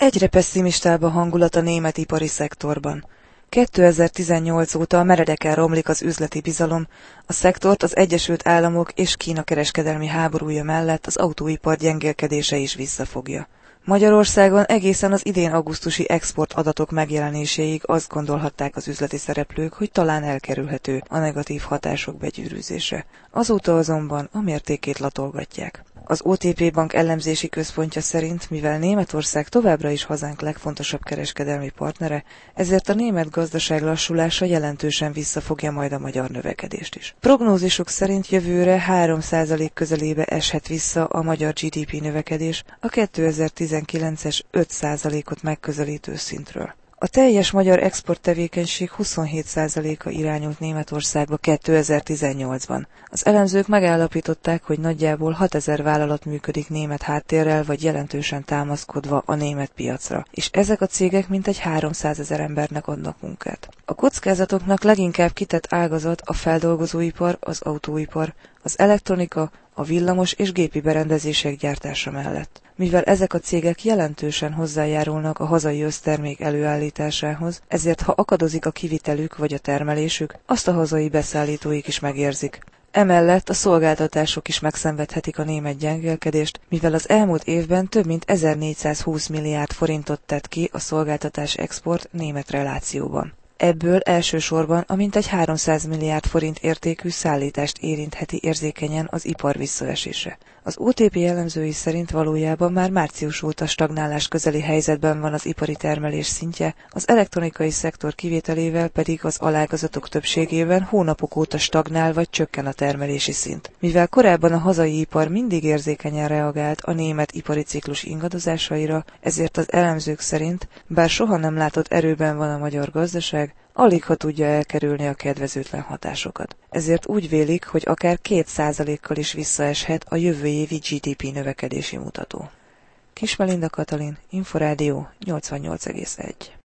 Egyre pesszimistább a hangulat a német ipari szektorban. 2018 óta meredeken romlik az üzleti bizalom, a szektort az Egyesült Államok és Kína kereskedelmi háborúja mellett az autóipar gyengélkedése is visszafogja. Magyarországon egészen az idén augusztusi exportadatok megjelenéséig azt gondolhatták az üzleti szereplők, hogy talán elkerülhető a negatív hatások begyűrűzése. Azóta azonban a mértékét latolgatják. Az OTP Bank elemzési központja szerint, mivel Németország továbbra is hazánk legfontosabb kereskedelmi partnere, ezért a német gazdaság lassulása jelentősen visszafogja majd a magyar növekedést is. Prognózisok szerint jövőre 3% közelébe eshet vissza a magyar GDP növekedés a 2019-es 5%-ot megközelítő szintről. A teljes magyar exporttevékenység 27%-a irányult Németországba 2018-ban. Az elemzők megállapították, hogy nagyjából 6000 vállalat működik német háttérrel vagy jelentősen támaszkodva a német piacra, és ezek a cégek mintegy 300 000 embernek adnak munkát. A kockázatoknak leginkább kitett ágazat a feldolgozóipar, az autóipar, az elektronika, a villamos és gépi berendezések gyártása mellett. Mivel ezek a cégek jelentősen hozzájárulnak a hazai össztermék előállításához, ezért ha akadozik a kivitelük vagy a termelésük, azt a hazai beszállítóik is megérzik. Emellett a szolgáltatások is megszenvedhetik a német gyengélkedést, mivel az elmúlt évben több mint 1420 milliárd forintot tett ki a szolgáltatás export német relációban. Ebből elsősorban a mintegy 300 milliárd forint értékű szállítást érintheti érzékenyen az ipar visszaesése. Az OTP elemzői szerint valójában már március óta stagnálás közeli helyzetben van az ipari termelés szintje, az elektronikai szektor kivételével pedig az alágazatok többségében hónapok óta stagnál vagy csökken a termelési szint. Mivel korábban a hazai ipar mindig érzékenyen reagált a német ipari ciklus ingadozásaira, ezért az elemzők szerint, bár soha nem látott erőben van a magyar gazdaság, aligha tudja elkerülni a kedvezőtlen hatásokat. Ezért úgy vélik, hogy akár 2%-kal is visszaeshet a jövő évi GDP növekedési mutató. Kis Melinda Katalin, Inforádió 88,1.